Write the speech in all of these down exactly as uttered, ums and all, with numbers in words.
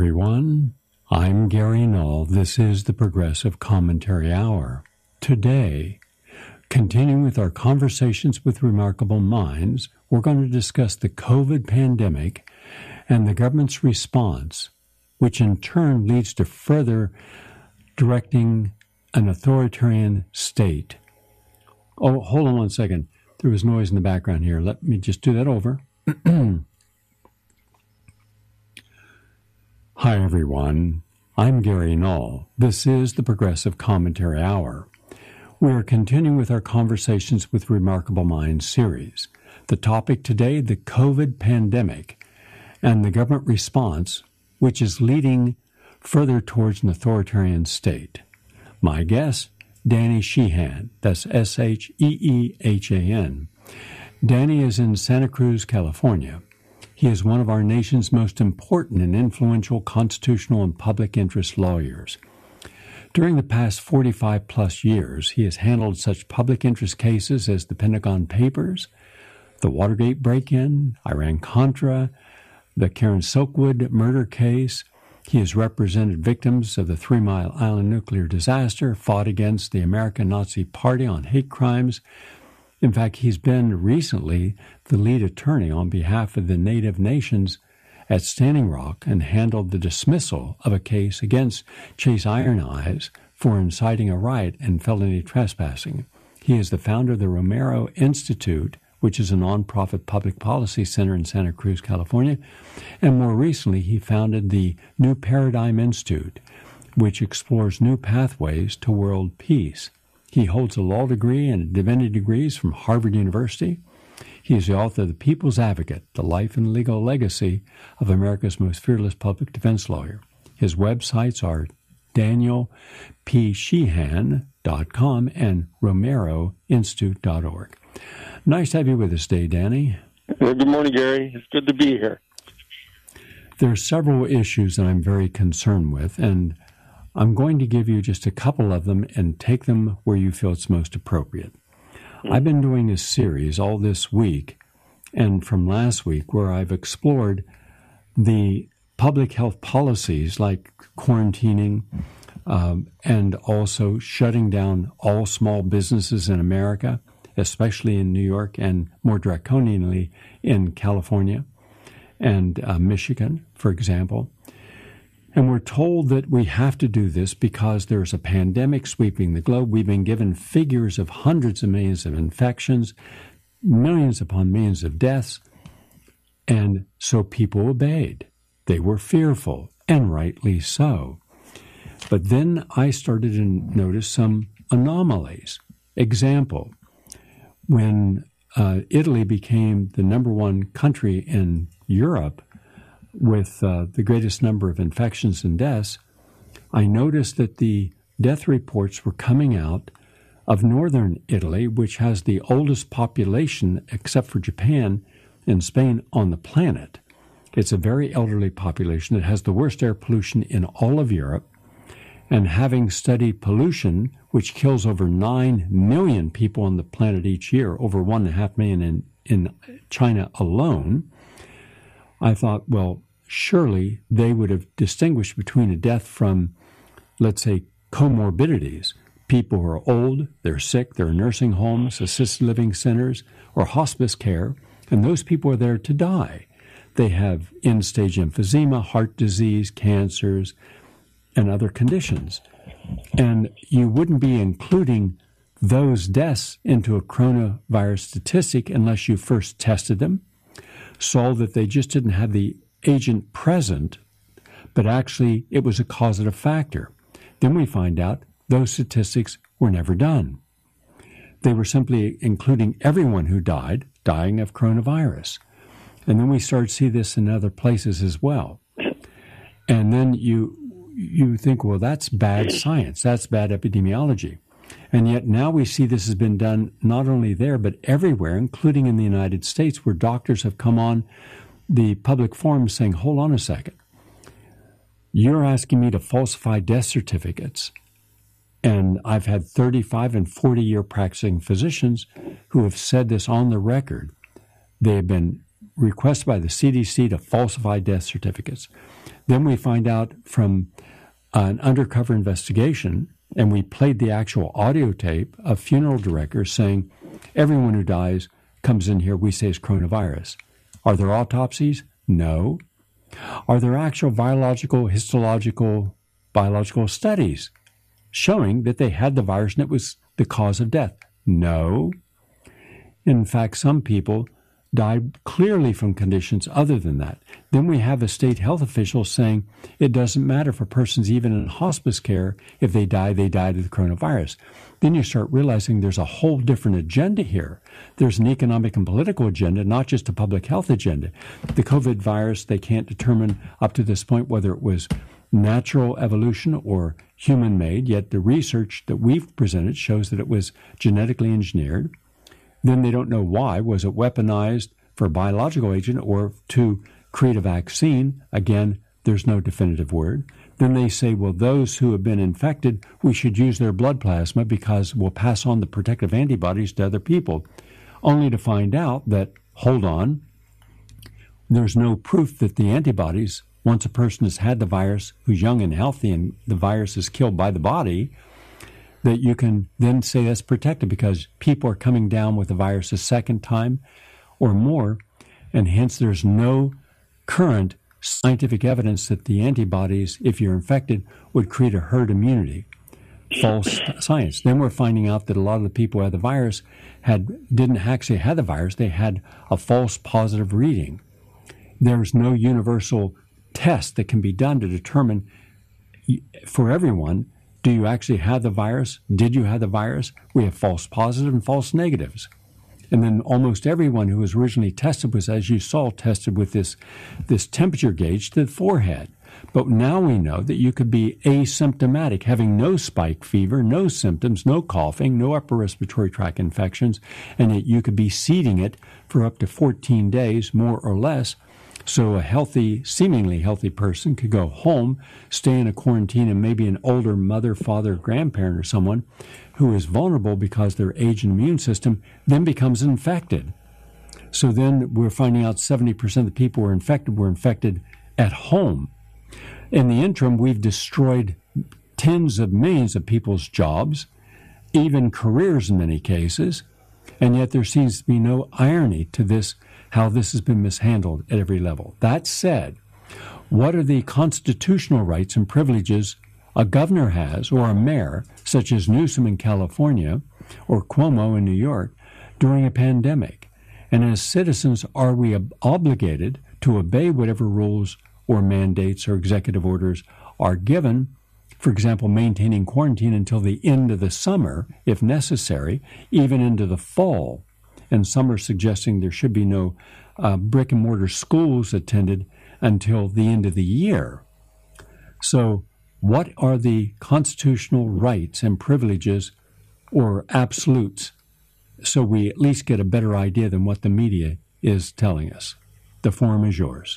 everyone. I'm Gary Null. This is the Progressive Commentary Hour. Today, continuing with our conversations with remarkable minds, we're going to discuss the COVID pandemic and the government's response, which in turn leads to further directing an authoritarian state. Oh, hold on one second. There was noise in the background here. Let me just do that over. Hi, everyone. I'm Gary Null. This is the Progressive Commentary Hour. We are continuing with our Conversations with Remarkable Minds series. The topic today, the COVID pandemic and the government response, which is leading further towards an authoritarian state. My guest, Danny Sheehan. That's S H E E H A N. Danny is in Santa Cruz, California. He is one of our nation's most important and influential constitutional and public interest lawyers. During the past forty-five plus years, he has handled such public interest cases as the Pentagon Papers, the Watergate break-in, Iran-Contra, the Karen Silkwood murder case. He has represented victims of the Three Mile Island nuclear disaster, fought against the American Nazi Party on hate crimes. In fact, he's been recently the lead attorney on behalf of the Native Nations at Standing Rock and handled the dismissal of a case against Chase Iron Eyes for inciting a riot and felony trespassing. He is the founder of the Romero Institute, which is a nonprofit public policy center in Santa Cruz, California. And more recently, he founded the New Paradigm Institute, which explores new pathways to world peace. He holds a law degree and divinity degrees from Harvard University. He is the author of The People's Advocate, The Life and Legal Legacy of America's Most Fearless Public Defense Lawyer. His websites are daniel p sheehan dot com and romero institute dot org. Nice to have you with us today, Danny. Well, good morning, Gary. It's good to be here. There are several issues that I'm very concerned with, and I'm going to give you just a couple of them and take them where you feel it's most appropriate. Mm-hmm. I've been doing a series all this week and from last week where I've explored the public health policies like quarantining um, and also shutting down all small businesses in America, especially in New York and more draconianly in California and uh, Michigan, for example. And we're told that we have to do this because there's a pandemic sweeping the globe. We've been given figures of hundreds of millions of infections, millions upon millions of deaths, and so people obeyed. They were fearful, and rightly so. But then I started to notice some anomalies. Example, when uh, Italy became the number one country in Europe with uh, the greatest number of infections and deaths, I noticed that the death reports were coming out of northern Italy, which has the oldest population, except for Japan and Spain, on the planet. It's a very elderly population that has the worst air pollution in all of Europe. And having studied pollution, which kills over nine million people on the planet each year, over one point five million in, in China alone, I thought, well, surely they would have distinguished between a death from, let's say, comorbidities, people who are old, they're sick, they're in nursing homes, assisted living centers, or hospice care, and those people are there to die. They have end-stage emphysema, heart disease, cancers, and other conditions. And you wouldn't be including those deaths into a coronavirus statistic unless you first tested them, saw that they just didn't have the agent present, but actually it was a causative factor. Then we find out those statistics were never done. They were simply including everyone who died, dying of coronavirus. And then we start to see this in other places as well. And then you you think, well, that's bad science, that's bad epidemiology. And yet now we see this has been done not only there, but everywhere, including in the United States, where doctors have come on the public forum saying, hold on a second, you're asking me to falsify death certificates. And I've had thirty-five and forty year practicing physicians who have said this on the record. They have been requested by the C D C to falsify death certificates. Then we find out from an undercover investigation, and we played the actual audio tape of funeral directors saying, everyone who dies comes in here, we say is coronavirus. Are there autopsies? No. Are there actual biological, histological, biological studies showing that they had the virus and it was the cause of death? No. In fact, some people died clearly from conditions other than that. Then we have a state health official saying it doesn't matter for persons even in hospice care. If they die, they died of the coronavirus. Then you start realizing there's a whole different agenda here. There's an economic and political agenda, not just a public health agenda. The COVID virus, they can't determine up to this point whether it was natural evolution or human-made, yet the research that we've presented shows that it was genetically engineered. Then they don't know why. Was it weaponized for a biological agent or to create a vaccine? Again, there's no definitive word. Then they say, well, those who have been infected, we should use their blood plasma because we'll pass on the protective antibodies to other people, only to find out that, hold on, there's no proof that the antibodies, once a person has had the virus, who's young and healthy and the virus is killed by the body, that you can then say that's protected because people are coming down with the virus a second time or more, and hence there's no current scientific evidence that the antibodies, if you're infected, would create a herd immunity. False science. Then we're finding out that a lot of the people who had the virus had didn't actually have the virus. They had a false positive reading. There's no universal test that can be done to determine for everyone, do you actually have the virus? Did you have the virus? We have false positive and false negatives. And then almost everyone who was originally tested was, as you saw, tested with this, this temperature gauge to the forehead. But now we know that you could be asymptomatic, having no spike fever, no symptoms, no coughing, no upper respiratory tract infections, and yet you could be seeding it for up to fourteen days, more or less. So a healthy, seemingly healthy person could go home, stay in a quarantine, and maybe an older mother, father, grandparent, or someone who is vulnerable because their age and immune system then becomes infected. So then we're finding out seventy percent of the people who were infected were infected at home. In the interim, we've destroyed tens of millions of people's jobs, even careers in many cases, and yet there seems to be no irony to this, how this has been mishandled at every level. That said, what are the constitutional rights and privileges a governor has or a mayor, such as Newsom in California or Cuomo in New York, during a pandemic? And as citizens, are we ob- obligated to obey whatever rules or mandates or executive orders are given? For example, maintaining quarantine until the end of the summer, if necessary, even into the fall. And some are suggesting there should be no uh, brick and mortar schools attended until the end of the year. So what are the constitutional rights and privileges or absolutes, so we at least get a better idea than what the media is telling us? The forum is yours.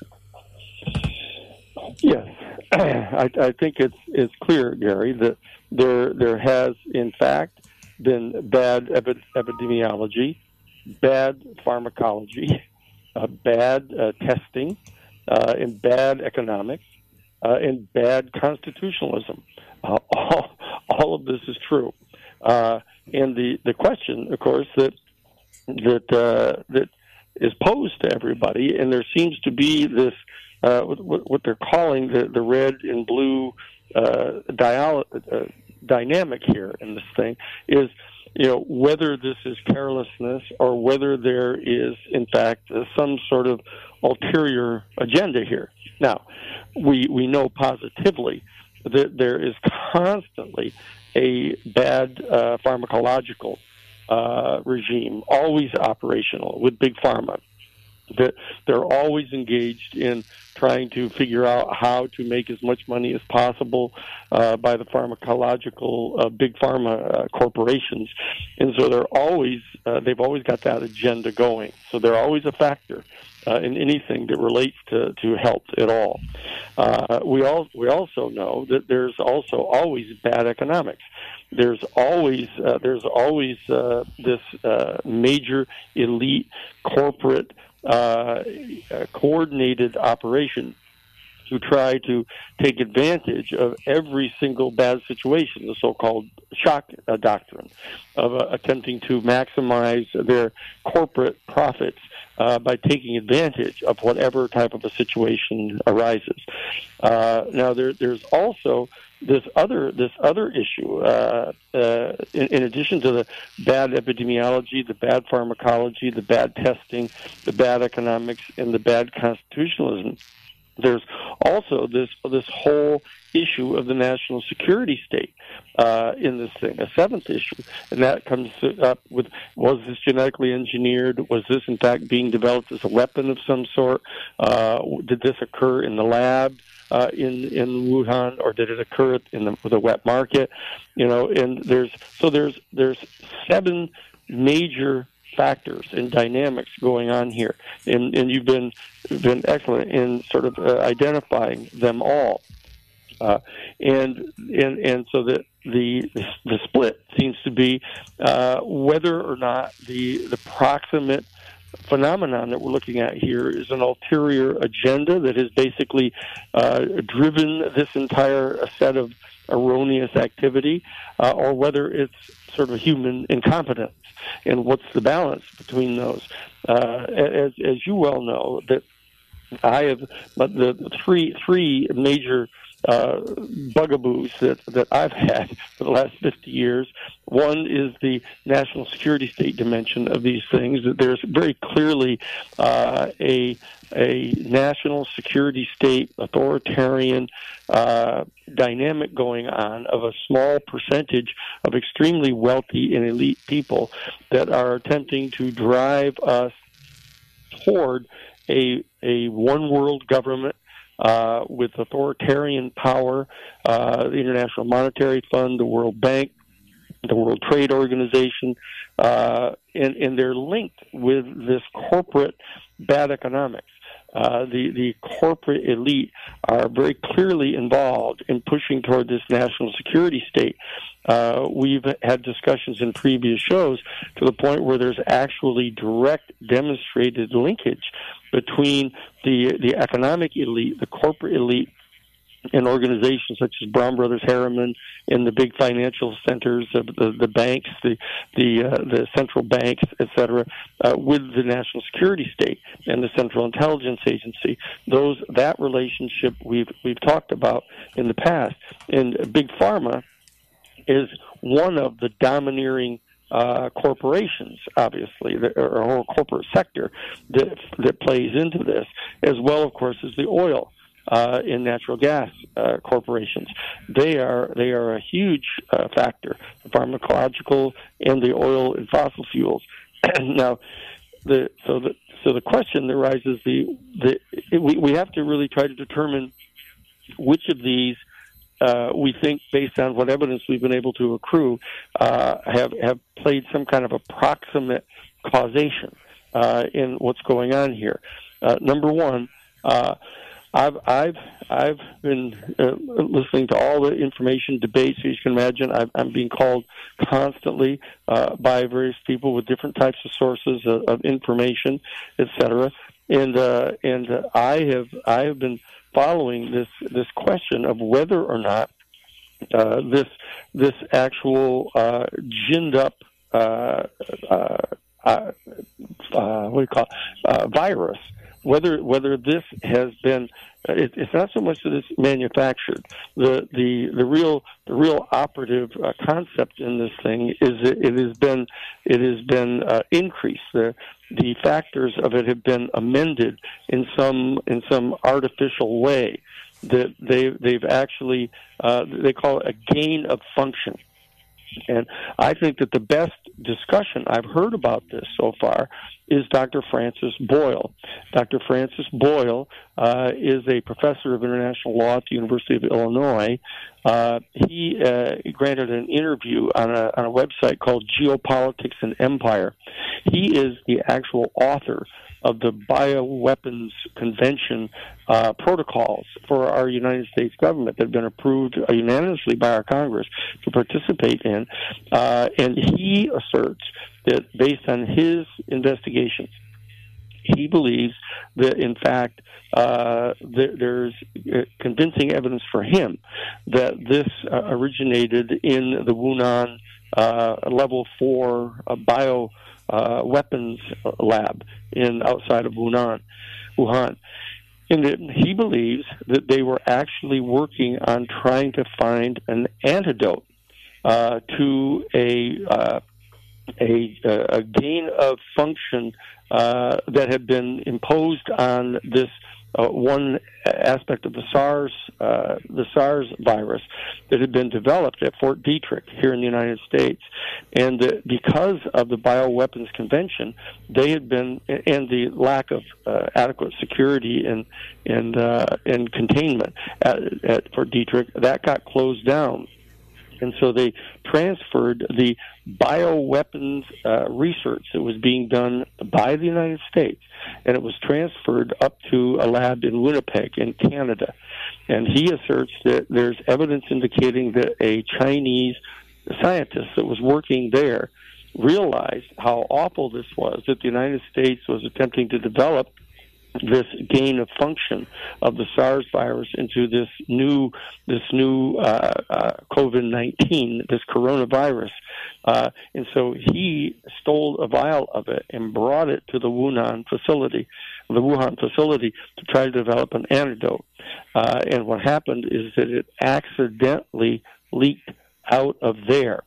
Yes, I, I think it's it's clear, Gary, that there there has in fact been bad epi- epidemiology, bad pharmacology, uh, bad uh, testing, uh, and bad economics, uh, and bad constitutionalism. Uh, all all of this is true, uh, and the, the question, of course, that that uh, that is posed to everybody, and there seems to be this. Uh, what, what they're calling the, the red and blue uh, dial- uh, dynamic here in this thing is, you know, whether this is carelessness or whether there is, in fact, uh, some sort of ulterior agenda here. Now, we we know positively that there is constantly a bad uh, pharmacological uh, regime, always operational with Big Pharma. That they're always engaged in trying to figure out how to make as much money as possible uh, by the pharmacological uh, big pharma uh, corporations, and so they're always uh, they've always got that agenda going. So they're always a factor uh, in anything that relates to, to health at all. Uh, we all we also know that there's also always bad economics. There's always uh, there's always uh, this uh, major elite corporate uh, a coordinated operation to try to take advantage of every single bad situation, the so-called shock uh, doctrine of uh, attempting to maximize their corporate profits uh, by taking advantage of whatever type of a situation arises. Uh, now, there, there's also this other this other issue. Uh, uh, in, in addition to the bad epidemiology, the bad pharmacology, the bad testing, the bad economics, and the bad constitutionalism, there's also this this whole issue of the national security state uh, in this thing, a seventh issue, and that comes up with: was this genetically engineered? Was this in fact being developed as a weapon of some sort? Uh, did this occur in the lab uh, in in Wuhan, or did it occur in the, the wet market? You know, and there's so there's there's seven major factors and dynamics going on here, and, and you've been been excellent in sort of uh, identifying them all, uh, and and and so the the the split seems to be uh, whether or not the the proximate phenomenon that we're looking at here is an ulterior agenda that has basically uh, driven this entire set of erroneous activity, uh, or whether it's sort of human incompetence. And what's the balance between those? Uh, as as you well know, that I have, but the three three major uh, bugaboos that, that I've had for the last fifty years. One is the national security state dimension of these things. There's very clearly uh, a a national security state authoritarian uh, dynamic going on of a small percentage of extremely wealthy and elite people that are attempting to drive us toward a a one world government uh, with authoritarian power. Uh, the International Monetary Fund, the World Bank, the World Trade Organization, uh, and, and they're linked with this corporate bad economics. Uh, the, the corporate elite are very clearly involved in pushing toward this national security state. Uh, we've had discussions in previous shows to the point where there's actually direct demonstrated linkage between the, the economic elite, the corporate elite, and organizations such as Brown Brothers Harriman and the big financial centers, of the, the banks, the the uh, the central banks, et cetera, uh, with the national security state and the Central Intelligence Agency. Those that relationship we've we've talked about in the past, and Big Pharma is one of the domineering uh, corporations, obviously, the, or a whole corporate sector that that plays into this, as well, of course, as the oil Uh, in natural gas uh, corporations. They are they are a huge uh, factor, the pharmacological and the oil and fossil fuels. Now, the so the so the question that arises, the the we we have to really try to determine which of these uh, we think, based on what evidence we've been able to accrue, uh, have have played some kind of a proximate causation uh, in what's going on here. Uh, number one. Uh, I've I've I've been uh, listening to all the information debates. As you can imagine, I've, I'm being called constantly uh, by various people with different types of sources of, of information, et cetera. And uh, and uh, I have I have been following this this question of whether or not uh, this this actual uh, ginned up uh, uh, uh, uh, what do you call it? Uh, virus. Whether whether this has been, it, it's not so much that it's manufactured. The the the real the real operative uh, concept in this thing is that it has been it has been uh, increased. The the factors of it have been amended in some in some artificial way. That they they've actually uh, they call it a gain of function. And I think that the best discussion I've heard about this so far is Doctor Francis Boyle. Doctor Francis Boyle uh, is a professor of international law at the University of Illinois. Uh, he uh, granted an interview on a, on a website called Geopolitics and Empire. He is the actual author of the Bioweapons Convention uh, protocols for our United States government that have been approved unanimously by our Congress to participate in. Uh, and he asserts that based on his investigations He believes that, in fact, uh, th- there's convincing evidence for him that this uh, originated in the Wuhan uh, level four uh, bio uh, weapons lab in outside of Wuhan. Wuhan. And that he believes that they were actually working on trying to find an antidote uh, to a, uh, a a gain of function uh, that had been imposed on this uh, one aspect of the SARS uh, the SARS virus that had been developed at Fort Detrick here in the United States, and that because of the Bioweapons Convention, they had been and the lack of uh, adequate security and and uh, and containment at, at Fort Detrick, that got closed down. And so they transferred the bioweapons uh, research that was being done by the United States, and it was transferred up to a lab in Winnipeg in Canada. And he asserts that there's evidence indicating that a Chinese scientist that was working there realized how awful this was, that the United States was attempting to develop this gain of function of the SARS virus into this new this new uh, uh, COVID nineteen, this coronavirus. Uh, and so he stole a vial of it and brought it to the Wuhan facility, the Wuhan facility, to try to develop an antidote. Uh, and what happened is that it accidentally leaked out of there.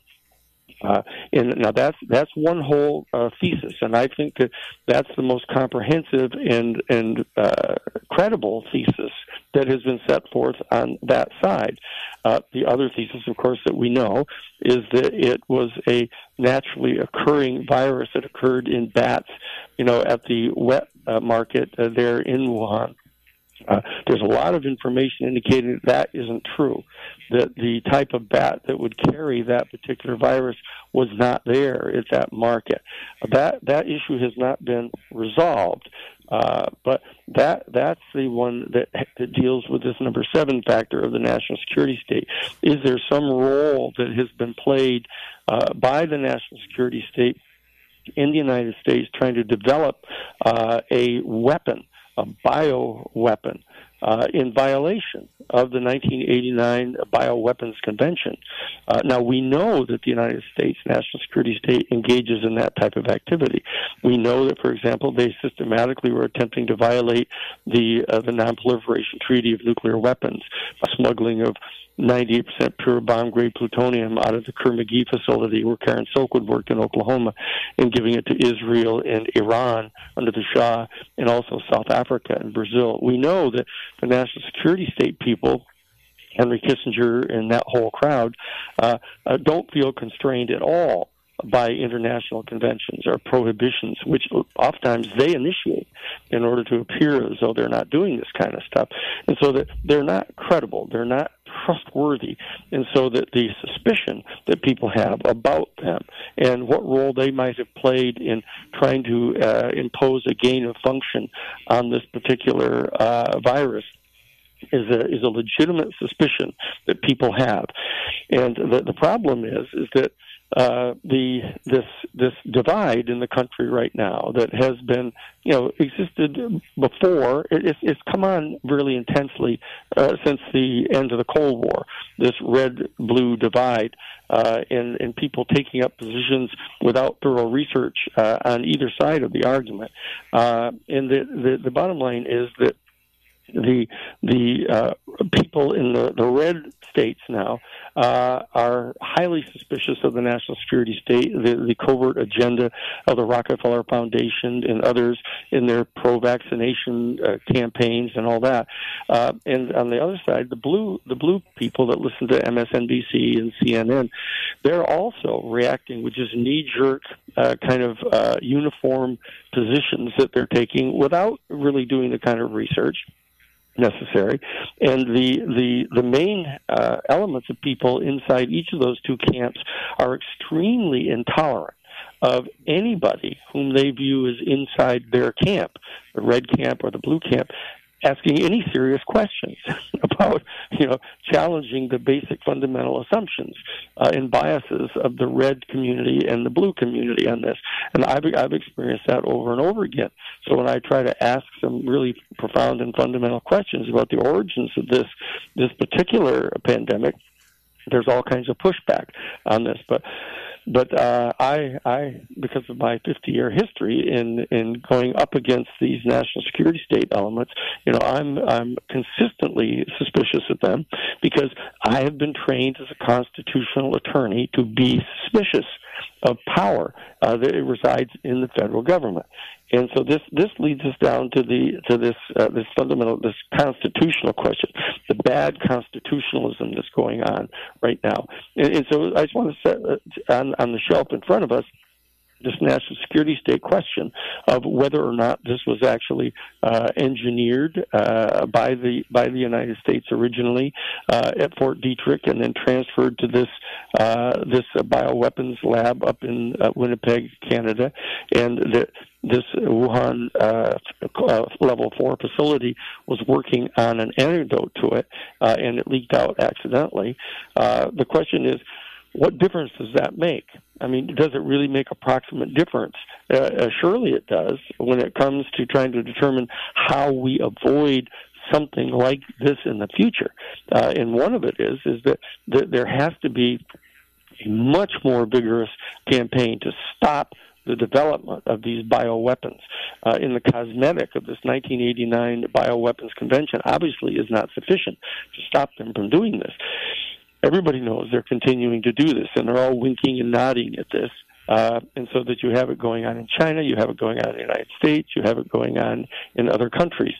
Uh, and now that's that's one whole uh, thesis, and I think that that's the most comprehensive and and uh, credible thesis that has been set forth on that side. Uh, the other thesis, of course, that we know is that it was a naturally occurring virus that occurred in bats, you know, at the wet uh, market uh, there in Wuhan. Uh, there's a lot of information indicating that, that isn't true, that the type of bat that would carry that particular virus was not there at that market. That that issue has not been resolved, uh, but that that's the one that, that deals with this number seven factor of the national security state. Is there some role that has been played uh, by the national security state in the United States trying to develop uh, a weapon, a bioweapon, uh, in violation of the nineteen eighty-nine Bioweapons Convention? Uh, now, we know that the United States national security state engages in that type of activity. We know that, for example, they systematically were attempting to violate the uh, the Non-Proliferation Treaty of Nuclear Weapons by smuggling of ninety-eight percent pure bomb-grade plutonium out of the Kerr-McGee facility where Karen Silkwood worked in Oklahoma, and giving it to Israel and Iran under the Shah, and also South Africa and Brazil. We know that the national security state people, Henry Kissinger and that whole crowd, uh, uh, don't feel constrained at all by international conventions or prohibitions, which oftentimes they initiate in order to appear as though they're not doing this kind of stuff. And so that they're not credible, they're not trustworthy, and so that the suspicion that people have about them and what role they might have played in trying to uh, impose a gain of function on this particular uh, virus is a is a legitimate suspicion that people have. And the, the problem is is that Uh, the this this divide in the country right now that has been, you know, existed before. It, it's, it's come on really intensely uh, since the end of the Cold War. This red-blue divide, uh, and and people taking up positions without thorough research uh, on either side of the argument. Uh, and the, the the bottom line is that the the uh, people in the, the red states now uh, are highly suspicious of the national security state, the, the covert agenda of the Rockefeller Foundation and others in their pro-vaccination uh, campaigns and all that. Uh, and on the other side, the blue the blue people that listen to M S N B C and C N N, they're also reacting with just knee-jerk uh, kind of uh, uniform positions that they're taking without really doing the kind of research necessary. And the the the main uh, elements of people inside each of those two camps are extremely intolerant of anybody whom they view as inside their camp, the red camp or the blue camp. asking any serious questions about, you know, challenging the basic fundamental assumptions uh, and biases of the red community and the blue community on this. And I've, I've experienced that over and over again. So when I try to ask some really profound and fundamental questions about the origins of this this particular pandemic, there's all kinds of pushback on this. But But uh, I, I, because of my fifty-year history in, in going up against these national security state elements, you know, I'm I'm consistently suspicious of them because I have been trained as a constitutional attorney to be suspicious of power uh, that resides in the federal government. And so this, this leads us down to the to this uh, this fundamental this constitutional question, the bad constitutionalism that's going on right now. And, and so I just want to set uh, on on the shelf in front of us this national security state question of whether or not this was actually uh, engineered uh, by the by the United States originally uh, at Fort Detrick and then transferred to this uh, this uh, bioweapons lab up in uh, Winnipeg, Canada, and that this Wuhan uh, uh, level four facility was working on an antidote to it, uh, and it leaked out accidentally. Uh, the question is, what difference does that make? I mean, does it really make approximate difference? Uh, uh, surely it does when it comes to trying to determine how we avoid something like this in the future. Uh, and one of it is is that, that there has to be a much more vigorous campaign to stop the development of these bioweapons. Uh, in the cosmetic of this nineteen eighty-nine Bioweapons Convention obviously is not sufficient to stop them from doing this. Everybody knows they're continuing to do this, and they're all winking and nodding at this. Uh, and so that you have it going on in China, you have it going on in the United States, you have it going on in other countries.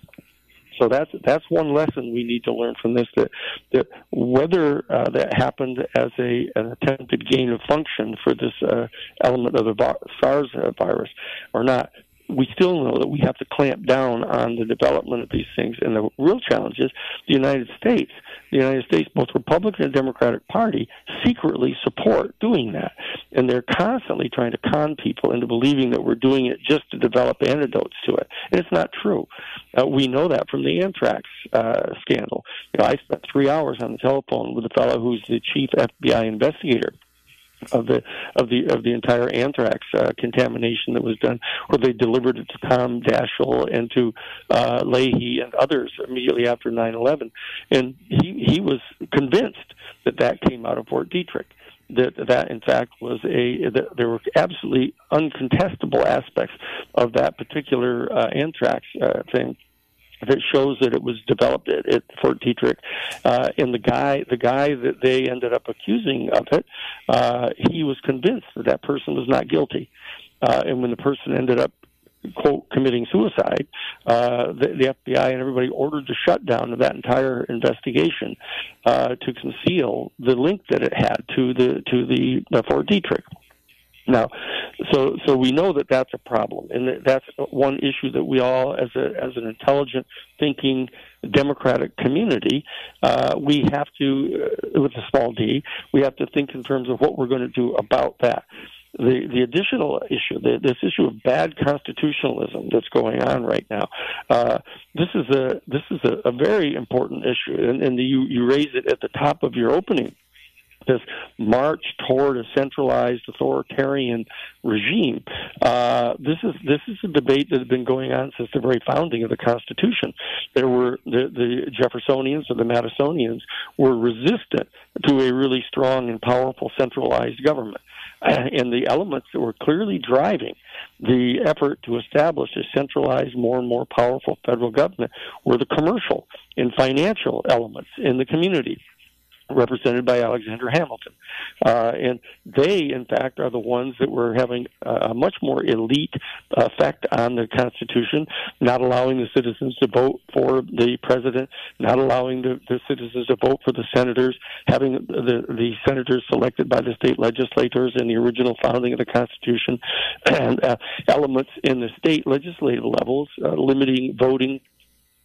So that's that's one lesson we need to learn from this, that, that whether uh, that happened as a an attempted gain of function for this uh, element of the SARS virus or not, we still know that we have to clamp down on the development of these things. And the real challenge is the United States. The United States, both Republican and Democratic Party, secretly support doing that. And they're constantly trying to con people into believing that we're doing it just to develop antidotes to it. And it's not true. Uh, we know that from the anthrax uh, scandal. You know, I spent three hours on the telephone with a fellow who's the chief F B I investigator of the of the of the entire anthrax uh, contamination that was done, where they delivered it to Tom Daschle and to uh, Leahy and others immediately after nine eleven, and he he was convinced that that came out of Fort Detrick. That that in fact was a that there were absolutely uncontestable aspects of that particular uh, anthrax uh, thing that shows that it was developed at, at Fort Detrick. Uh, and the guy, the guy that they ended up accusing of it, uh, he was convinced that that person was not guilty. Uh, and when the person ended up, quote, committing suicide, uh, the, the F B I and everybody ordered the shutdown of that entire investigation uh, to conceal the link that it had to the to the uh, Fort Detrick. Now, so so we know that that's a problem, and that's one issue that we all, as a as an intelligent, thinking, democratic community, uh, we have to, uh, with a small d, we have to think in terms of what we're going to do about that. The the additional issue, the, this issue of bad constitutionalism that's going on right now, uh, this is a this is a, a very important issue, and, and the, you you raise it at the top of your opening. This march toward a centralized authoritarian regime. Uh, this is this is a debate that has been going on since the very founding of the Constitution. There were the, the Jeffersonians or the Madisonians were resistant to a really strong and powerful centralized government. And the elements that were clearly driving the effort to establish a centralized, more and more powerful federal government were the commercial and financial elements in the community, represented by Alexander Hamilton. Uh, and they, in fact, are the ones that were having a much more elite effect on the Constitution, not allowing the citizens to vote for the president, not allowing the, the citizens to vote for the senators, having the, the senators selected by the state legislators in the original founding of the Constitution, and uh, elements in the state legislative levels uh, limiting voting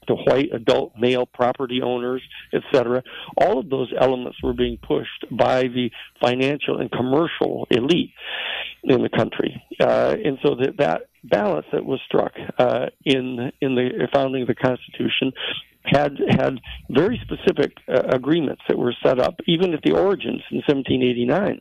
to white adult male property owners, et cetera. All of those elements were being pushed by the financial and commercial elite in the country. Uh, and so that, that balance that was struck uh, in in the founding of the Constitution had had very specific uh, agreements that were set up, even at the origins in seventeen eighty-nine.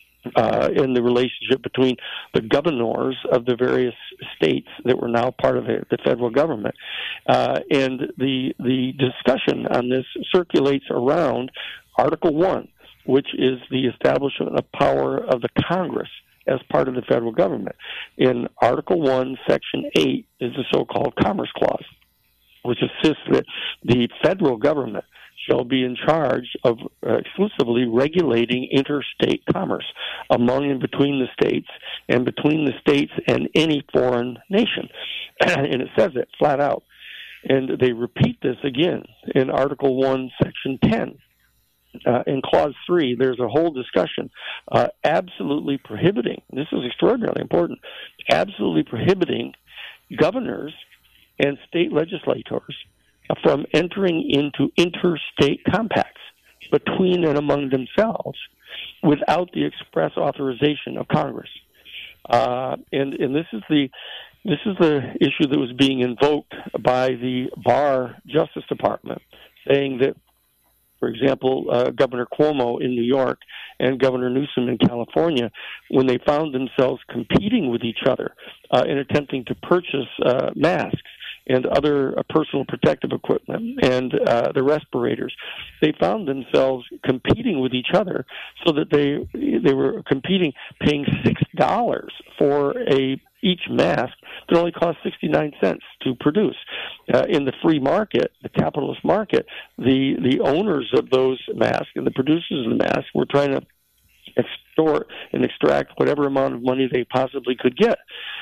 Uh, in the relationship between the governors of the various states that were now part of the, the federal government. Uh, and the the discussion on this circulates around Article one, which is the establishment of power of the Congress as part of the federal government. In Article one, Section eight is the so-called Commerce Clause, which insists that the federal government shall be in charge of uh, exclusively regulating interstate commerce among and between the states and between the states and any foreign nation. And it says it flat out. And they repeat this again in Article one, Section ten. Uh, in Clause three, there's a whole discussion uh, absolutely prohibiting, this is extraordinarily important, absolutely prohibiting governors and state legislators from entering into interstate compacts between and among themselves without the express authorization of Congress. Uh, and, and this is the this is the issue that was being invoked by the Barr Justice Department, saying that, for example, uh, Governor Cuomo in New York and Governor Newsom in California, when they found themselves competing with each other uh, in attempting to purchase uh, masks and other uh, personal protective equipment and uh, the respirators, they found themselves competing with each other so that they they were competing, paying six dollars for a each mask that only cost sixty-nine cents to produce. Uh, in the free market, the capitalist market, the, the owners of those masks and the producers of the masks were trying to extort and extract whatever amount of money they possibly could get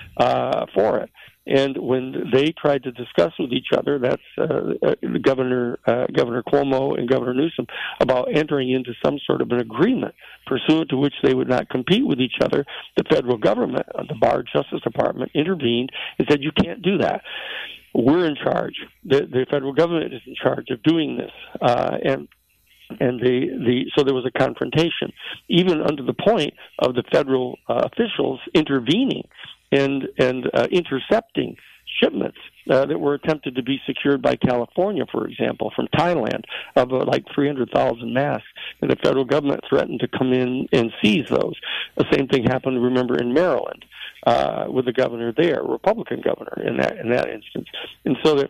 uh, for it. And when they tried to discuss with each other, that's uh, uh, Governor uh, Governor Cuomo and Governor Newsom, about entering into some sort of an agreement pursuant to which they would not compete with each other, the federal government, uh, the Barr Justice Department, intervened and said, you can't do that. We're in charge. The, the federal government is in charge of doing this. Uh, and And the, the so there was a confrontation, even under the point of the federal uh, officials intervening and and uh, intercepting shipments uh, that were attempted to be secured by California, for example, from Thailand, of uh, like three hundred thousand masks. And the federal government threatened to come in and seize those. The same thing happened, remember, in Maryland uh, with the governor there, Republican governor in that in that instance. And so that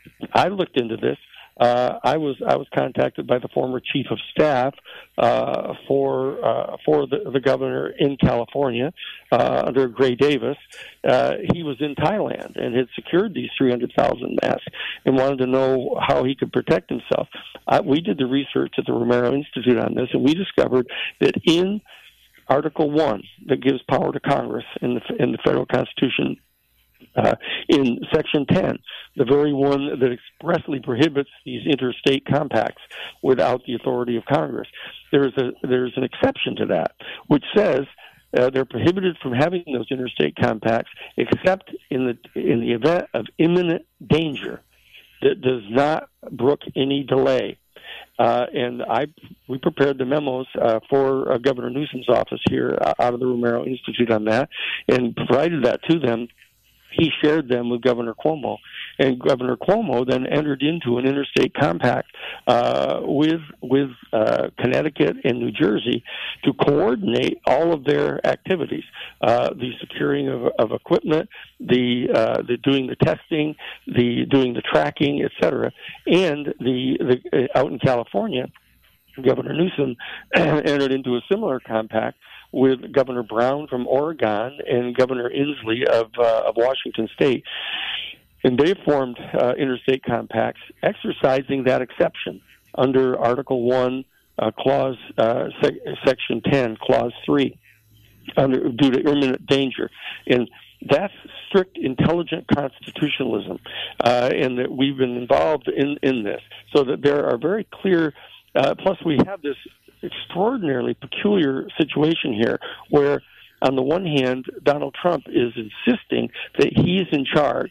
I looked into this. Uh, I was I was contacted by the former chief of staff uh, for uh, for the, the governor in California uh, under Gray Davis. Uh, he was in Thailand and had secured these three hundred thousand masks and wanted to know how he could protect himself. Uh, we did the research at the Romero Institute on this, and we discovered that in Article One, that gives power to Congress in the in the federal Constitution, Uh, in Section ten, the very one that expressly prohibits these interstate compacts without the authority of Congress, there's a there's an exception to that, which says uh, they're prohibited from having those interstate compacts except in the in the event of imminent danger that does not brook any delay. Uh, and I we prepared the memos uh, for uh, Governor Newsom's office here uh, out of the Romero Institute on that, and provided that to them. He shared them with Governor Cuomo, and Governor Cuomo then entered into an interstate compact uh, with with uh, Connecticut and New Jersey to coordinate all of their activities, uh, the securing of, of equipment, the uh, the doing the testing, the doing the tracking, et cetera, and the, the uh, out in California, Governor Newsom entered into a similar compact with Governor Brown from Oregon and Governor Inslee of, uh, of Washington State. And they formed uh, interstate compacts exercising that exception under Article one, uh, Clause uh, sec- Section ten, Clause three, under, due to imminent danger. And that's strict intelligent constitutionalism, uh, and that we've been involved in, in this, so that there are very clear, uh, plus we have this extraordinarily peculiar situation here where, on the one hand, Donald Trump is insisting that he's in charge,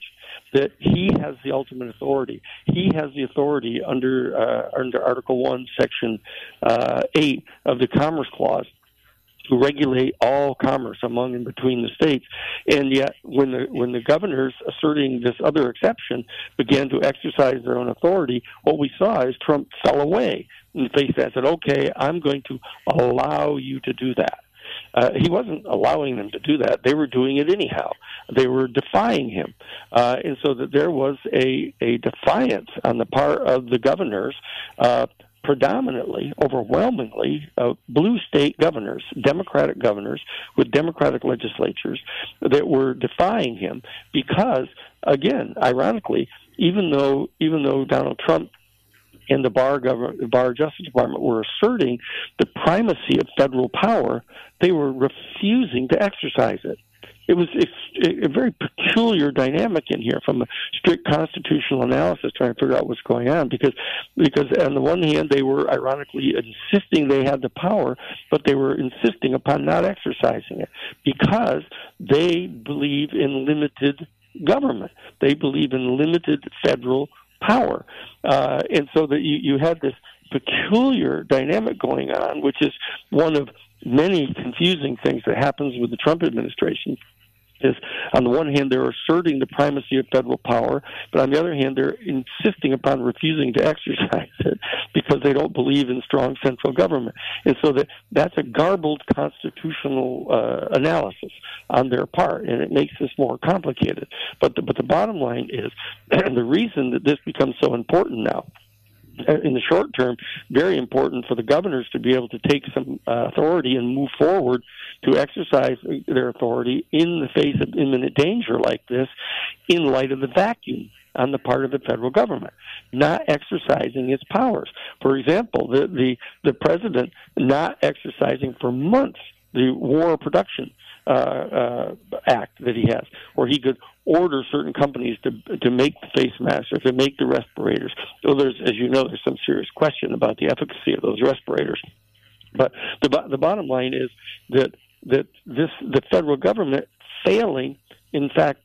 that he has the ultimate authority. He has the authority under uh, under Article One, Section uh, Eight of the Commerce Clause to regulate all commerce among and between the states. And yet, when the when the governors asserting this other exception began to exercise their own authority, what we saw is Trump fell away and faced that and said, "Okay, I'm going to allow you to do that." Uh, he wasn't allowing them to do that. They were doing it anyhow. They were defying him. Uh, and so that there was a, a defiance on the part of the governors, uh, predominantly, overwhelmingly, uh, blue state governors, Democratic governors with Democratic legislatures that were defying him because, again, ironically, even though even though Donald Trump and the Barr government, the Barr Justice Department were asserting the primacy of federal power, they were refusing to exercise it. It was a, a very peculiar dynamic in here from a strict constitutional analysis, trying to figure out what's going on. Because, because on the one hand, they were ironically insisting they had the power, but they were insisting upon not exercising it because they believe in limited government. They believe in limited federal power. Uh, and so that you, you had this peculiar dynamic going on, which is one of many confusing things that happens with the Trump administration. Is on the one hand, they're asserting the primacy of federal power, but on the other hand, they're insisting upon refusing to exercise it because they don't believe in strong central government. And so that that's a garbled constitutional uh, analysis on their part, and it makes this more complicated. But the, but the bottom line is, the reason that this becomes so important now, in the short term, very important for the governors to be able to take some uh, authority and move forward to exercise their authority in the face of imminent danger like this, in light of the vacuum on the part of the federal government, not exercising its powers. For example, the, the, the president not exercising for months the War Production uh, uh, Act that he has, where he could order certain companies to to make the face masks or to make the respirators. So there's, as you know, there's some serious question about the efficacy of those respirators. But the the bottom line is that that this the federal government failing, in fact,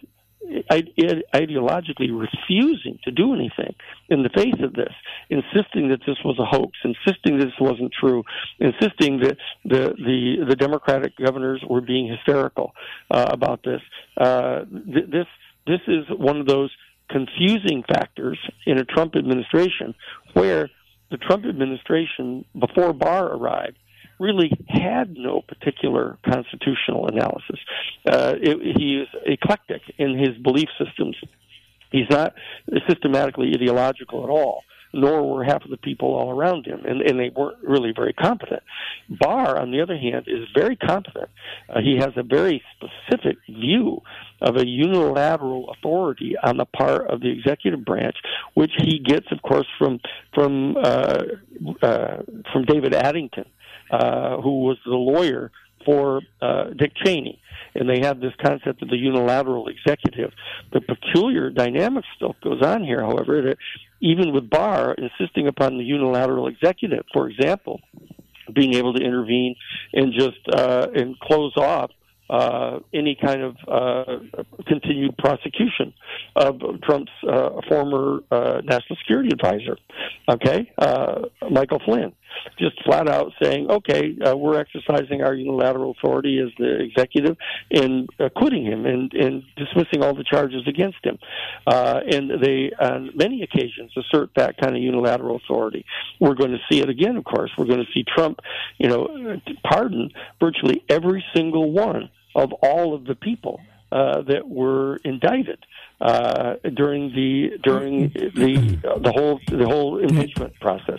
ideologically refusing to do anything in the face of this, insisting that this was a hoax, insisting that this wasn't true, insisting that the the, the Democratic governors were being hysterical uh, about this. Uh, th- this this is one of those confusing factors in a Trump administration where the Trump administration, before Barr arrived, really had no particular constitutional analysis. Uh, it, he is eclectic in his belief systems. He's not systematically ideological at all, nor were half of the people all around him, and, and they weren't really very competent. Barr, on the other hand, is very competent. Uh, he has a very specific view of a unilateral authority on the part of the executive branch, which he gets, of course, from from uh, uh, from David Addington, Uh, who was the lawyer for uh, Dick Cheney. And they have this concept of the unilateral executive. The peculiar dynamic still goes on here, however, that even with Barr insisting upon the unilateral executive, for example, being able to intervene and just uh, and close off uh, any kind of uh, continued prosecution of Trump's uh, former uh, national security advisor, okay, uh, Michael Flynn. Just flat out saying, okay, uh, we're exercising our unilateral authority as the executive and acquitting him and, and dismissing all the charges against him. Uh, and they, on many occasions, assert that kind of unilateral authority. We're going to see it again, of course. We're going to see Trump, you know, pardon virtually every single one of all of the people uh, that were indicted uh, during the during the uh, the whole the whole impeachment process.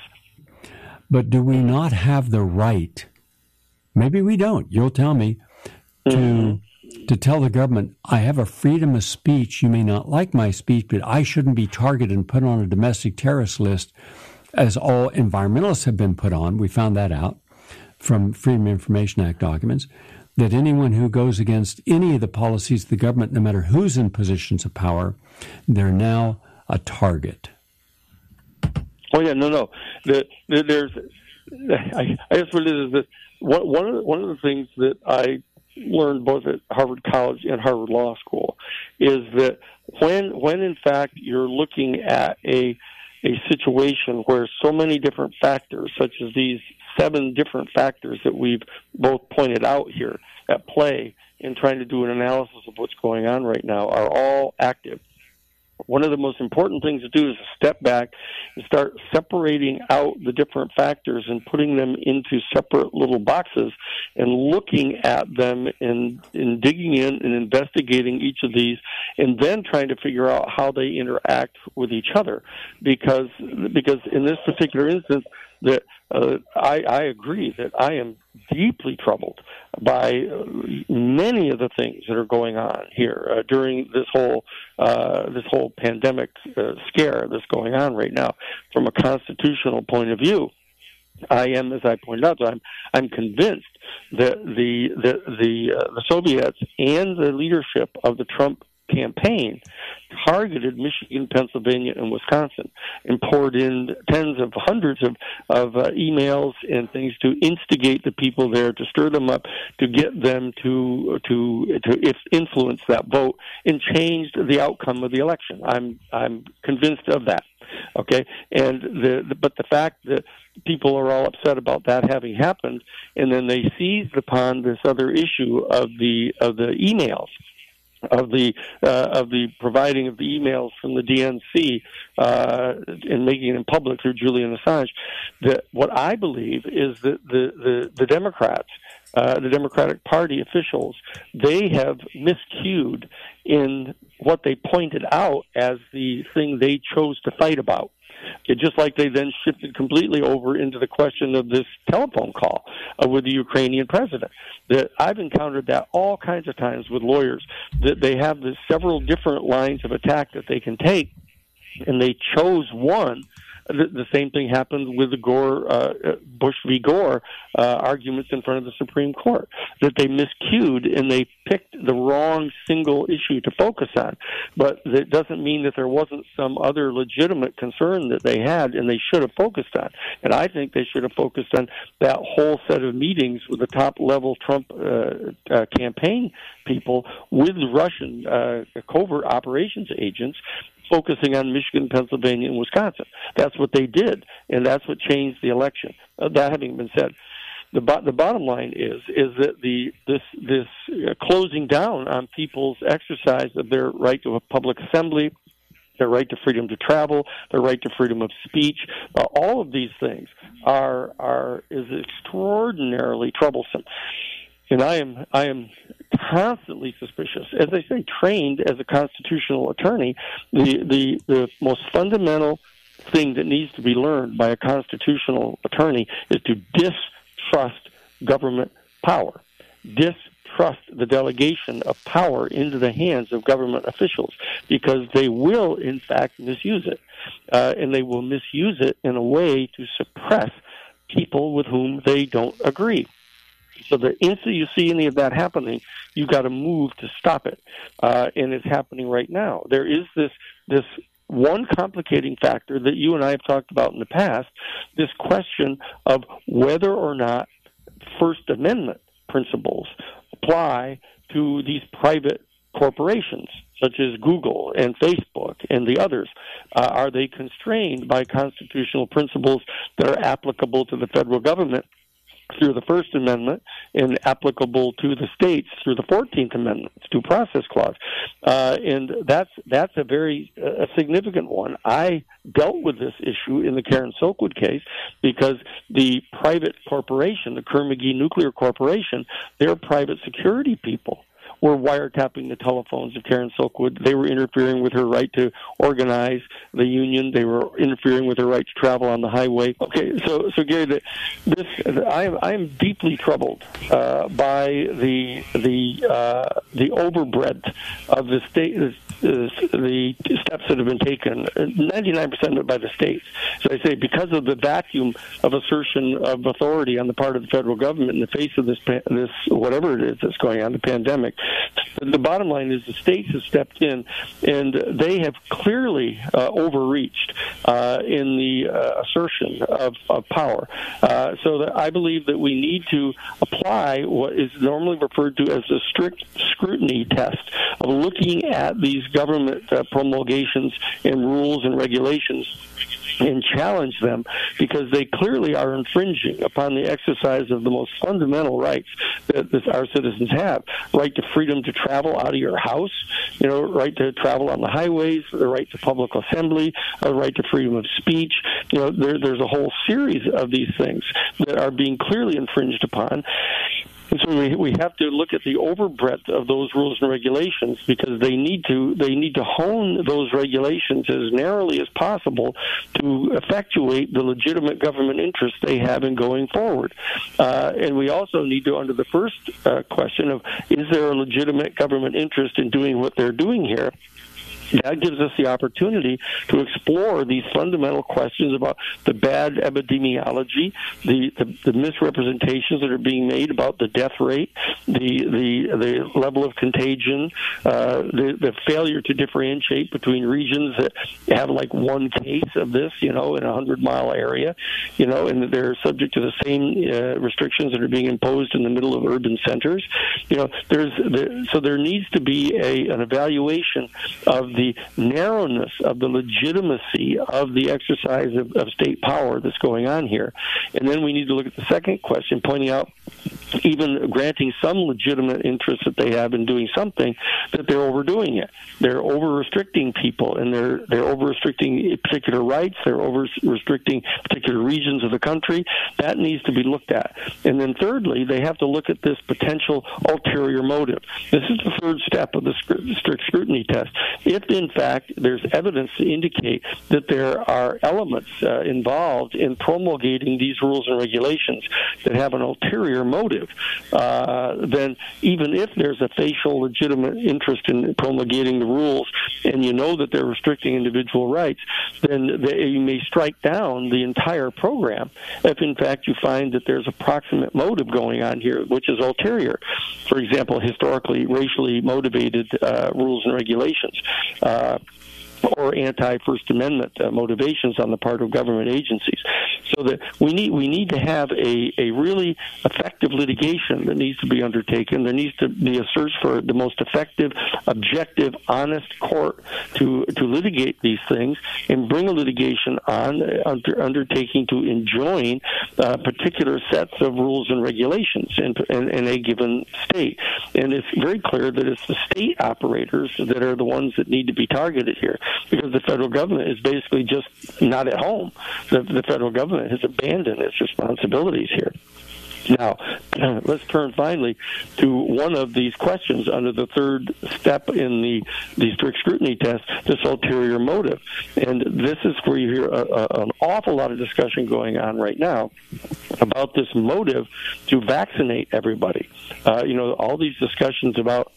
But do we not have the right, maybe we don't, you'll tell me, to mm-hmm. to tell the government, I have a freedom of speech, you may not like my speech, but I shouldn't be targeted and put on a domestic terrorist list, as all environmentalists have been put on. We found that out from Freedom of Information Act documents, that anyone who goes against any of the policies of the government, no matter who's in positions of power, they're now a target. Oh yeah, no, no. The, the, there's, I, I guess what it is is that one, one of the, one of the things that I learned both at Harvard College and Harvard Law School is that when when in fact you're looking at a a situation where so many different factors, such as these seven different factors that we've both pointed out here at play in trying to do an analysis of what's going on right now, are all active. One of the most important things to do is to step back and start separating out the different factors and putting them into separate little boxes and looking at them and, and digging in and investigating each of these, and then trying to figure out how they interact with each other. Because because in this particular instance, that uh, I, I agree that I am deeply troubled by many of the things that are going on here uh, during this whole uh, this whole pandemic uh, scare that's going on right now. From a constitutional point of view, I am, as I pointed out, I'm I'm convinced that the the the, uh, the Soviets and the leadership of the Trump campaign targeted Michigan, Pennsylvania, and Wisconsin, and poured in tens of hundreds of, of uh, emails and things to instigate the people there, to stir them up, to get them to to to influence that vote and change the outcome of the election. I'm I'm convinced of that. Okay, and the, the but the fact that people are all upset about that having happened, and then they seized upon this other issue of the of the emails. Of the uh, of the providing of the emails from the D N C uh, and making it in public through Julian Assange, that what I believe is that the the, the Democrats, uh, the Democratic Party officials, they have miscued in what they pointed out as the thing they chose to fight about. It, just like they then shifted completely over into the question of this telephone call uh, with the Ukrainian president. That I've encountered that all kinds of times with lawyers, that they have this several different lines of attack that they can take, and they chose one. The, the same thing happened with the Gore, uh, Bush v. Gore uh, arguments in front of the Supreme Court, that they miscued and they picked the wrong single issue to focus on. But that doesn't mean that there wasn't some other legitimate concern that they had and they should have focused on. And I think they should have focused on that whole set of meetings with the top-level Trump uh, uh, campaign people with Russian uh, covert operations agents, focusing on Michigan, Pennsylvania, and Wisconsin. That's what they did, and that's what changed the election. Uh, that having been said, the bo- the bottom line is is that the this this uh, closing down on people's exercise of their right to a public assembly, their right to freedom to travel, their right to freedom of speech, uh, all of these things are are is extraordinarily troublesome. And I am I am constantly suspicious. As I say, trained as a constitutional attorney, the, the, the most fundamental thing that needs to be learned by a constitutional attorney is to distrust government power. Distrust the delegation of power into the hands of government officials, because they will, in fact, misuse it. Uh, and they will misuse it in a way to suppress people with whom they don't agree. So the instant you see any of that happening, you've got to move to stop it. Uh, and it's happening right now. There is this this one complicating factor that you and I have talked about in the past, this question of whether or not First Amendment principles apply to these private corporations, such as Google and Facebook and the others. Uh, are they constrained by constitutional principles that are applicable to the federal government through the First Amendment and applicable to the states through the fourteenth Amendment, due process clause? Uh, and that's that's a very uh, significant one. I dealt with this issue in the Karen Silkwood case because the private corporation, the Kerr-McGee Nuclear Corporation, they're private security people, were wiretapping the telephones of Karen Silkwood. They were interfering with her right to organize the union. They were interfering with her right to travel on the highway. Okay, so so Gary, the, this I am I am deeply troubled uh, by the the uh, the overbreadth of the state. Uh, the steps that have been taken, ninety-nine percent of it by the states. So I say, because of the vacuum of assertion of authority on the part of the federal government in the face of this, this whatever it is that's going on, the pandemic, the bottom line is the states have stepped in, and they have clearly uh, overreached uh, in the uh, assertion of, of power. Uh, so that I believe that we need to apply what is normally referred to as a strict scrutiny test of looking at these these government uh, promulgations and rules and regulations and challenge them, because they clearly are infringing upon the exercise of the most fundamental rights that this, our citizens have. Right to freedom to travel out of your house, you know, right to travel on the highways, the right to public assembly, the right to freedom of speech. You know, there, there's a whole series of these things that are being clearly infringed upon. And so we, we have to look at the overbreadth of those rules and regulations, because they need to they need to hone those regulations as narrowly as possible to effectuate the legitimate government interests they have in going forward. Uh, and we also need to, under the first uh, question of, is there a legitimate government interest in doing what they're doing here? That gives us the opportunity to explore these fundamental questions about the bad epidemiology, the, the, the misrepresentations that are being made about the death rate, the the, the level of contagion, uh, the, the failure to differentiate between regions that have like one case of this, you know, in a hundred-mile area, you know, and they're subject to the same uh, restrictions that are being imposed in the middle of urban centers. You know, there's there, so there needs to be a an evaluation of the narrowness of the legitimacy of the exercise of, of state power that's going on here. And then we need to look at the second question, pointing out, even granting some legitimate interest that they have in doing something, that they're overdoing it. They're over-restricting people, and they're they're over-restricting particular rights. They're over-restricting particular regions of the country. That needs to be looked at. And then thirdly, they have to look at this potential ulterior motive. This is the third step of the strict scrutiny test. If, in fact, there's evidence to indicate that there are elements uh, involved in promulgating these rules and regulations that have an ulterior motive, uh, then even if there's a facial legitimate interest in promulgating the rules, and you know that they're restricting individual rights, then they, you may strike down the entire program if, in fact, you find that there's a proximate motive going on here, which is ulterior. For example, historically racially motivated uh, rules and regulations. Uh, or anti-First Amendment uh, motivations on the part of government agencies. So that we need we need to have a, a really effective litigation that needs to be undertaken. There needs to be a search for the most effective, objective, honest court to to litigate these things and bring a litigation on under, undertaking to enjoin uh, particular sets of rules and regulations in, in, in a given state. And it's very clear that it's the state operators that are the ones that need to be targeted here, because the federal government is basically just not at home. The, the federal government has abandoned its responsibilities here. Now, uh, let's turn finally to one of these questions under the third step in the, the strict scrutiny test, this ulterior motive. And this is where you hear a, a, an awful lot of discussion going on right now about this motive to vaccinate everybody. Uh, you know, all these discussions about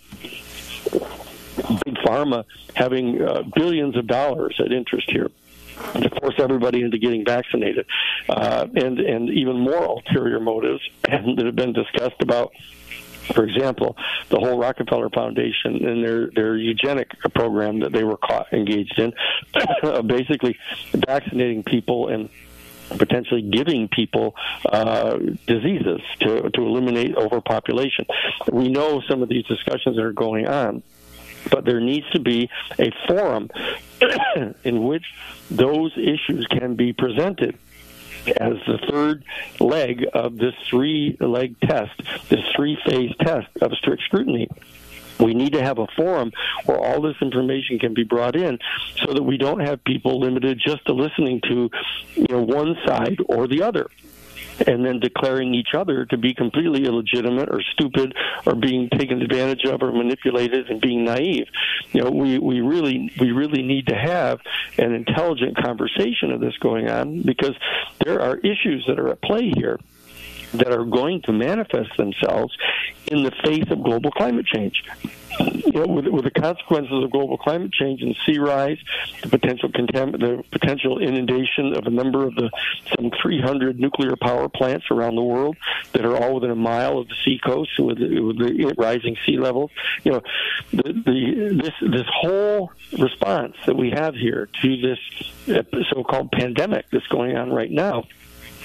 Big Pharma having uh, billions of dollars at interest here to force everybody into getting vaccinated, uh, and and even more ulterior motives that have been discussed about, for example, the whole Rockefeller Foundation and their, their eugenic program that they were caught engaged in, basically vaccinating people and potentially giving people uh, diseases to, to eliminate overpopulation. We know some of these discussions that are going on, but there needs to be a forum in which those issues can be presented as the third leg of this three-leg test, this three-phase test of strict scrutiny. We need to have a forum where all this information can be brought in so that we don't have people limited just to listening to, you know, one side or the other, and then declaring each other to be completely illegitimate or stupid or being taken advantage of or manipulated and being naive. You know, we, we really we really need to have an intelligent conversation of this going on, because there are issues that are at play here that are going to manifest themselves in the face of global climate change. You know, with, with the consequences of global climate change and sea rise, the potential contam- the potential inundation of a number of the some three hundred nuclear power plants around the world that are all within a mile of the seacoast with, with the rising sea levels. You know, the, the this this whole response that we have here to this so-called pandemic that's going on right now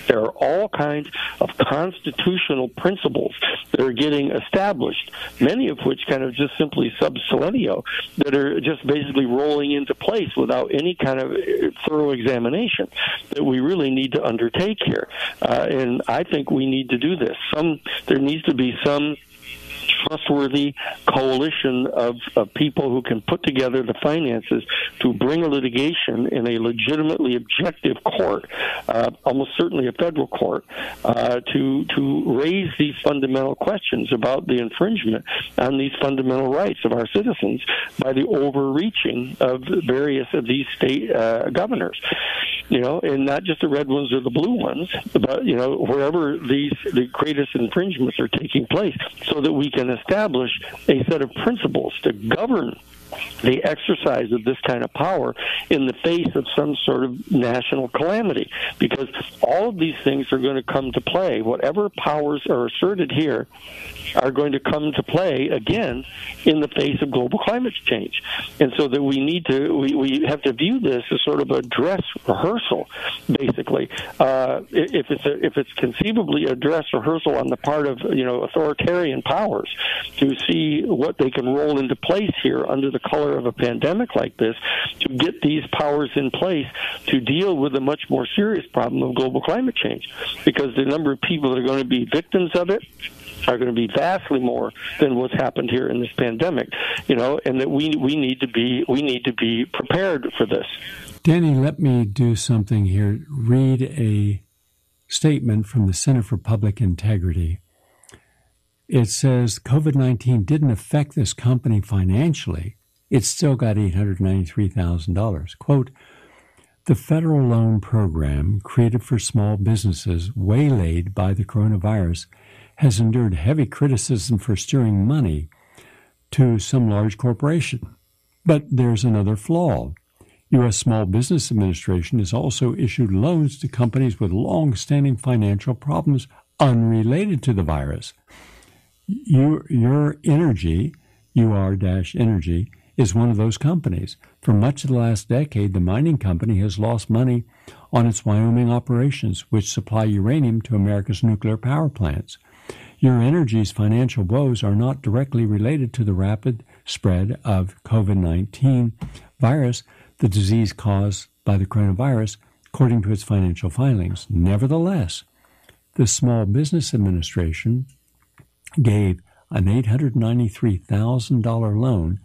There are all kinds of constitutional principles that are getting established, many of which kind of just simply sub silentio, that are just basically rolling into place without any kind of thorough examination that we really need to undertake here. Uh, and I think we need to do this. Some there needs to be some trustworthy coalition of, of people who can put together the finances to bring a litigation in a legitimately objective court, uh, almost certainly a federal court, uh, to to raise these fundamental questions about the infringement on these fundamental rights of our citizens by the overreaching of various of these state uh, governors. You know, and not just the red ones or the blue ones, but, you know, wherever these the greatest infringements are taking place, so that we can establish a set of principles to govern the exercise of this kind of power in the face of some sort of national calamity. Because all of these things are going to come to play. Whatever powers are asserted here are going to come to play again in the face of global climate change. And so that we need to, we, we have to view this as sort of a dress rehearsal, basically. Uh, if it's a, if it's conceivably a dress rehearsal on the part of, you know, authoritarian powers to see what they can roll into place here under the color of a pandemic like this, to get these powers in place to deal with a much more serious problem of global climate change. Because the number of people that are going to be victims of it are going to be vastly more than what's happened here in this pandemic, you know, and that we we need to be we need to be prepared for this. Danny, let me do something here. Read a statement from the Center for Public Integrity. It says COVID nineteen didn't affect this company financially. It still got eight hundred ninety-three thousand dollars. Quote, the federal loan program created for small businesses waylaid by the coronavirus has endured heavy criticism for steering money to some large corporation. But there's another flaw. U S Small Business Administration has also issued loans to companies with long-standing financial problems unrelated to the virus. Your, your Energy, U R-Energy, is one of those companies. For much of the last decade, the mining company has lost money on its Wyoming operations, which supply uranium to America's nuclear power plants. Your Energy's financial woes are not directly related to the rapid spread of COVID nineteen virus, the disease caused by the coronavirus, according to its financial filings. Nevertheless, the Small Business Administration gave an eight hundred ninety-three thousand dollars loan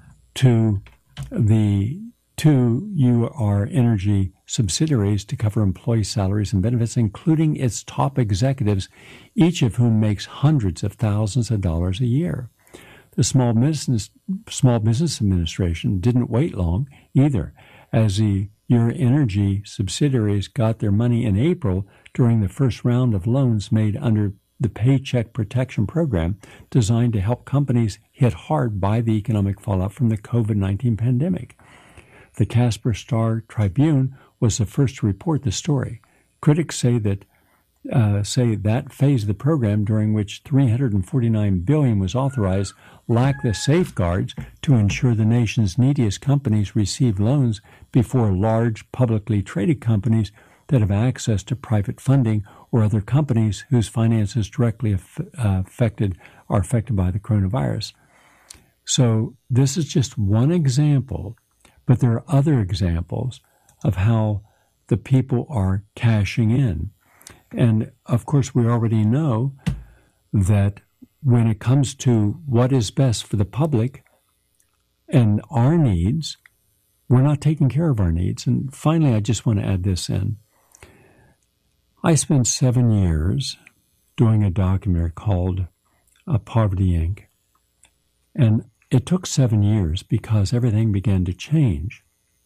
to the two U R Energy subsidiaries to cover employee salaries and benefits, including its top executives, each of whom makes hundreds of thousands of dollars a year. The Small Business Small Business Administration didn't wait long either, as the U R Energy subsidiaries got their money in April during the first round of loans made under the Paycheck Protection Program, designed to help companies hit hard by the economic fallout from the COVID nineteen pandemic. The Casper Star Tribune was the first to report the story. Critics say that uh, say that phase of the program, during which three hundred forty-nine billion dollars was authorized, lacked the safeguards to ensure the nation's neediest companies received loans before large publicly traded companies that have access to private funding or other companies whose finances directly aff- uh, affected are affected by the coronavirus. So this is just one example, but there are other examples of how the people are cashing in. And of course, we already know that when it comes to what is best for the public and our needs, we're not taking care of our needs. And finally, I just want to add this in. I spent seven years doing a documentary called uh, Poverty, Incorporated. And it took seven years because everything began to change.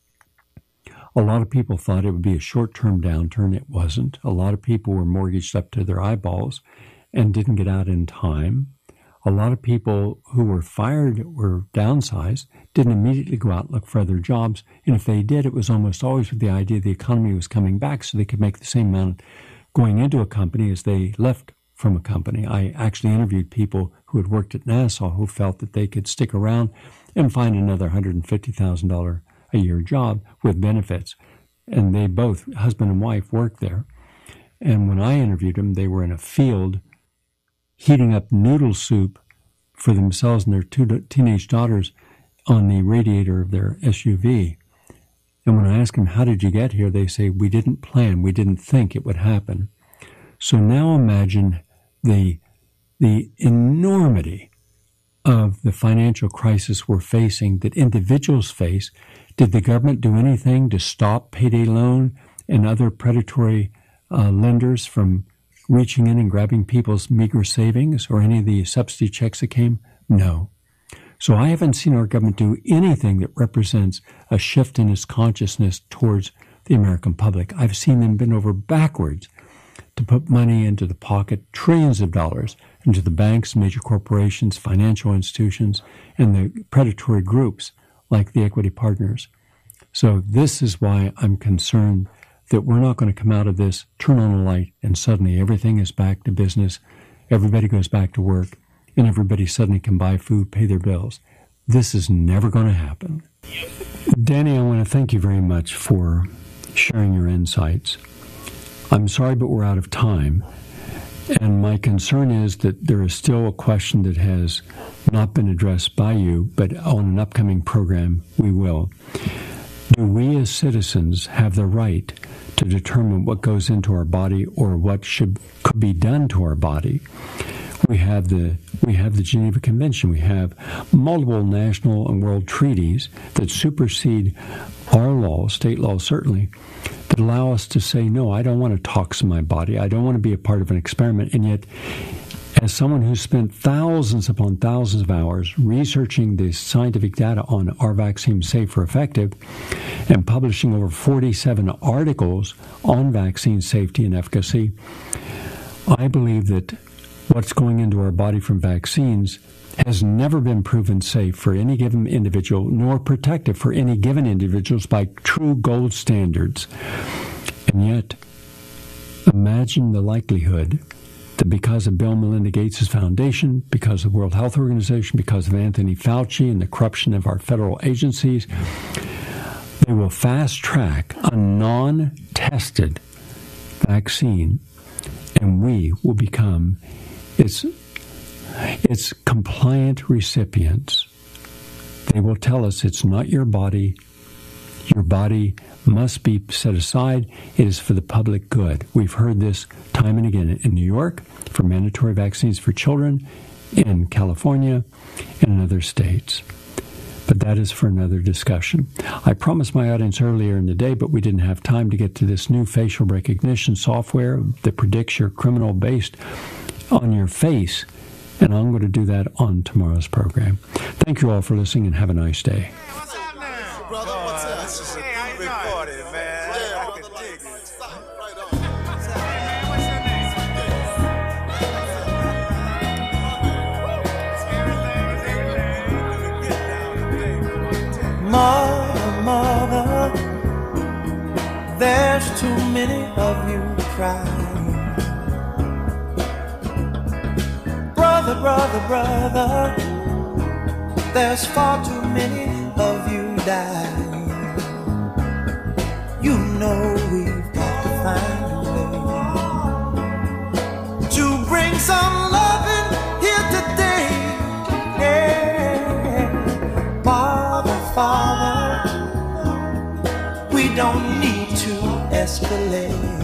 A lot of people thought it would be a short-term downturn. It wasn't. A lot of people were mortgaged up to their eyeballs and didn't get out in time. A lot of people who were fired or downsized didn't immediately go out and look for other jobs. And if they did, it was almost always with the idea the economy was coming back so they could make the same amount going into a company as they left from a company. I actually interviewed people who had worked at NASA who felt that they could stick around and find another one hundred fifty thousand dollars a year job with benefits. And they both, husband and wife, worked there. And when I interviewed them, they were in a field heating up noodle soup for themselves and their two teenage daughters on the radiator of their S U V. And when I ask them, how did you get here? They say, we didn't plan. We didn't think it would happen. So now imagine the, the enormity of the financial crisis we're facing, that individuals face. Did the government do anything to stop payday loan and other predatory uh, lenders from reaching in and grabbing people's meager savings, or any of the subsidy checks that came? No. So I haven't seen our government do anything that represents a shift in its consciousness towards the American public. I've seen them bend over backwards to put money into the pocket, trillions of dollars, into the banks, major corporations, financial institutions, and the predatory groups like the equity partners. So this is why I'm concerned that we're not going to come out of this, turn on a light, and suddenly everything is back to business, everybody goes back to work, and everybody suddenly can buy food, pay their bills. This is never going to happen. Danny, I want to thank you very much for sharing your insights. I'm sorry, but we're out of time. And my concern is that there is still a question that has not been addressed by you, but on an upcoming program, we will. Do we as citizens have the right to determine what goes into our body, or what should could be done to our body? We have the we have the Geneva Convention. We have multiple national and world treaties that supersede our laws, state laws certainly, that allow us to say, no, I don't want to toxin my body. I don't want to be a part of an experiment. And yet, as someone who's spent thousands upon thousands of hours researching the scientific data on are vaccines safe or effective, and publishing over forty-seven articles on vaccine safety and efficacy, I believe that what's going into our body from vaccines has never been proven safe for any given individual, nor protective for any given individuals by true gold standards. And yet, imagine the likelihood that because of Bill and Melinda Gates' foundation, because of the World Health Organization, because of Anthony Fauci and the corruption of our federal agencies, they will fast-track a non-tested vaccine, and we will become its, its compliant recipients. They will tell us it's not your body. Your body must be set aside. It is for the public good. We've heard this time and again in New York for mandatory vaccines for children, in California, and in other states. But that is for another discussion. I promised my audience earlier in the day, but we didn't have time to get to this new facial recognition software that predicts your criminal based on your face. And I'm going to do that on tomorrow's program. Thank you all for listening, and have a nice day. Hey, what's up now? Brother, what's up? This is a hey, how you recorded, doing? Man. Yeah, I can dig it. Right on. What's up? Hey, man, what's your name? Mother, mother, there's too many of you crying. Brother, brother, brother, there's far too many of you dying. You know we've got to find a way to bring some loving here today. Yeah. Father, Father, we don't need to escalate.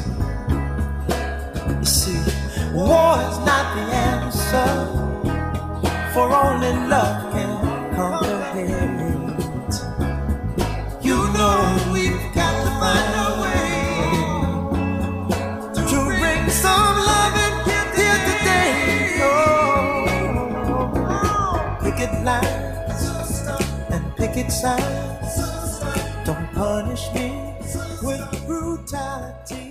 You see, war is not the answer, for only love can conquer hate. You know we've got to find a way to bring some love in here today. Oh, picket lines and picket signs, don't punish me with brutality.